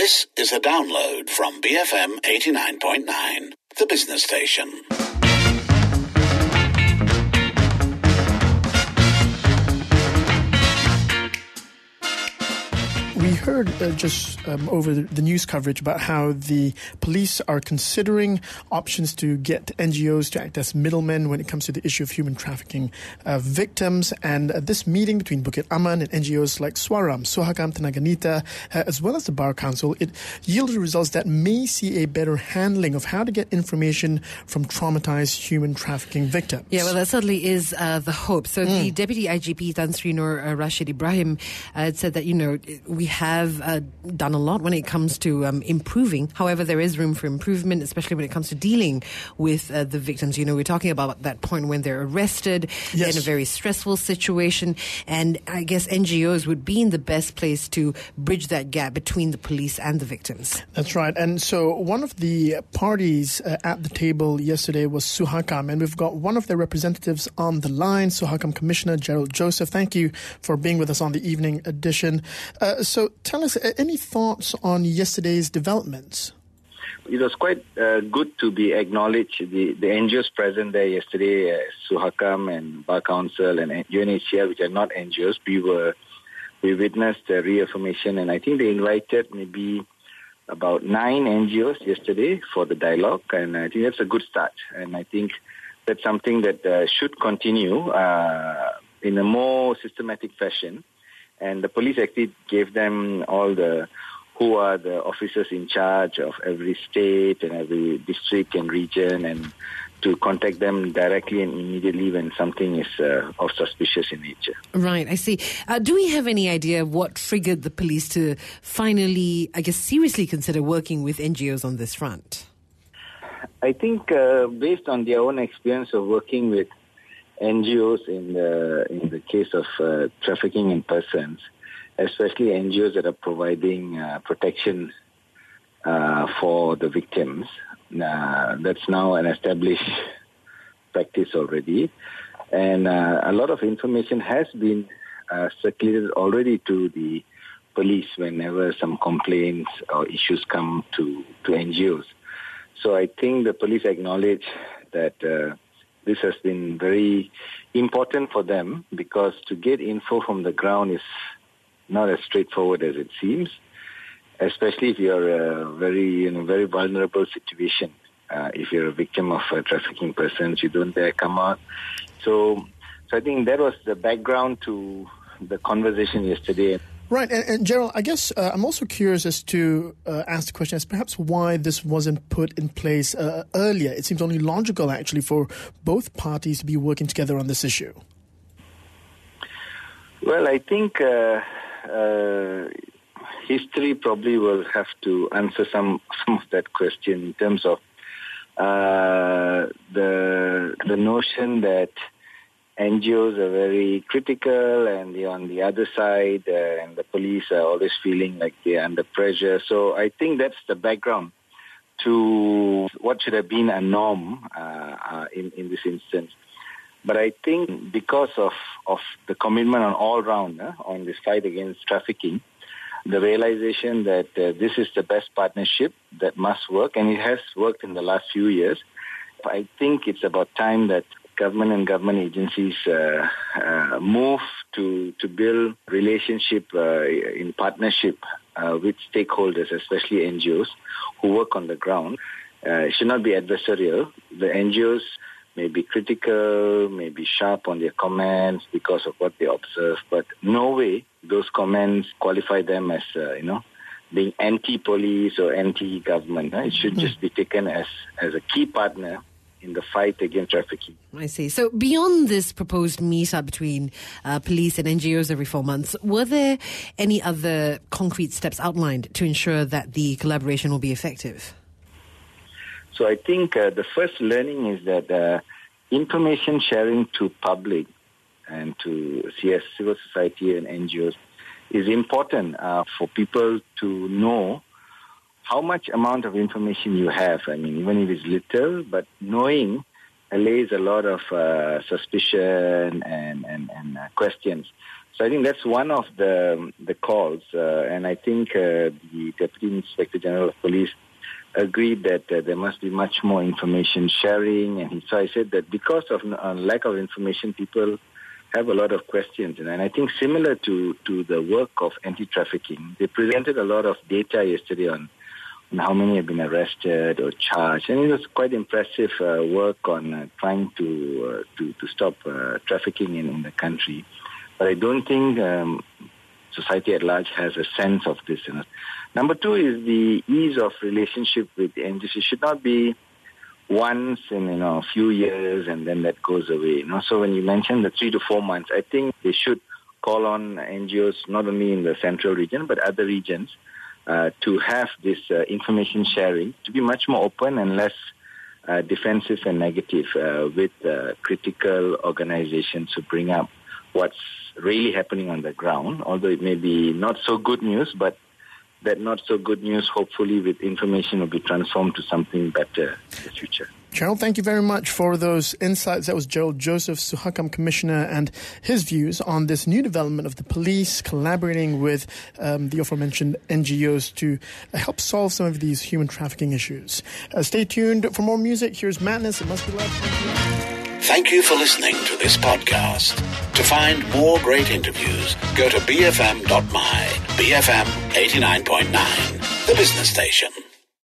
This is a download from BFM 89.9, the business station. We heard over the news coverage about how the police are considering options to get NGOs to act as middlemen when it comes to the issue of human trafficking victims. And this meeting between Bukit Aman and NGOs like Swaram, Suhakam Tenaga Nita, as well as the Bar Council, it yielded results that may see a better handling of how to get information from traumatized human trafficking victims. Yeah, well, that certainly is the hope. So the Deputy IGP, Tan Sri Nur Rashid Ibrahim, said that, we have done a lot when it comes to improving. However, there is room for improvement, especially when it comes to dealing with the victims. We're talking about that point when they're arrested, yes, in a very stressful situation. And I guess NGOs would be in the best place to bridge that gap between the police and the victims. That's right. And so one of the parties at the table yesterday was Suhakam, and we've got one of their representatives on the line, Suhakam Commissioner Gerald Joseph. Thank you for being with us on the evening edition. So tell us, any thoughts on yesterday's developments? It was quite good to be acknowledged. The NGOs present there yesterday, Suhakam and Bar Council and UNHCR, which are not NGOs, we witnessed a reaffirmation, and I think they invited maybe about 9 NGOs yesterday for the dialogue, and I think that's a good start. And I think that's something that should continue in a more systematic fashion. And the police actually gave them who are the officers in charge of every state and every district and region, and to contact them directly and immediately when something is of suspicious in nature. Right, I see. Do we have any idea of what triggered the police to finally, seriously consider working with NGOs on this front? I think based on their own experience of working with NGOs in the case of trafficking in persons, especially NGOs that are providing protection for the victims. That's now an established practice already. And a lot of information has been circulated already to the police whenever some complaints or issues come to NGOs. So I think the police acknowledge that this has been very important for them, because to get info from the ground is not as straightforward as it seems, especially if you're a very vulnerable situation. If you're a victim of trafficking persons, you don't dare come out. So I think that was the background to the conversation yesterday. Right, and Gerald, I guess I'm also curious as to ask the question as perhaps why this wasn't put in place earlier. It seems only logical, actually, for both parties to be working together on this issue. Well, I think history probably will have to answer some of that question in terms of the notion that NGOs are very critical and they're on the other side, and the police are always feeling like they're under pressure. So I think that's the background to what should have been a norm in this instance. But I think because of the commitment on all round on this fight against trafficking, the realization that this is the best partnership that must work, and it has worked in the last few years, I think it's about time that government and government agencies move to build relationship in partnership with stakeholders, especially NGOs who work on the ground. It should not be adversarial. The NGOs may be critical, may be sharp on their comments because of what they observe, but no way those comments qualify them as, being anti-police or anti-government. It should just be taken as a key partner in the fight against trafficking. I see. So beyond this proposed meet-up between police and NGOs every 4 months, were there any other concrete steps outlined to ensure that the collaboration will be effective? So I think the first learning is that information sharing to public and to civil society and NGOs is important for people to know how much amount of information you have. I mean, even if it's little, but knowing allays a lot of suspicion and questions. So I think that's one of the calls, and I think the Deputy Inspector General of Police agreed that there must be much more information sharing, and so I said that because of lack of information, people have a lot of questions, and I think similar to the work of anti-trafficking, they presented a lot of data yesterday on how many have been arrested or charged, and it was quite impressive work on trying to stop trafficking in the country. But I don't think society at large has a sense of this. Number two is the ease of relationship with the NGOs. It should not be once in a few years and then that goes away. So when you mentioned the 3 to 4 months, I think they should call on NGOs not only in the central region but other regions to have this information sharing to be much more open and less defensive and negative with critical organizations to bring up what's really happening on the ground, although it may be not so good news, but that not so good news, hopefully with information, will be transformed to something better in the future. Gerald, thank you very much for those insights. That was Gerald Joseph, Suhakam Commissioner, and his views on this new development of the police collaborating with the aforementioned NGOs to help solve some of these human trafficking issues. Stay tuned for more music. Here's Madness. It must be love. Thank you for listening to this podcast. To find more great interviews, go to bfm.my, BFM 89.9, the business station.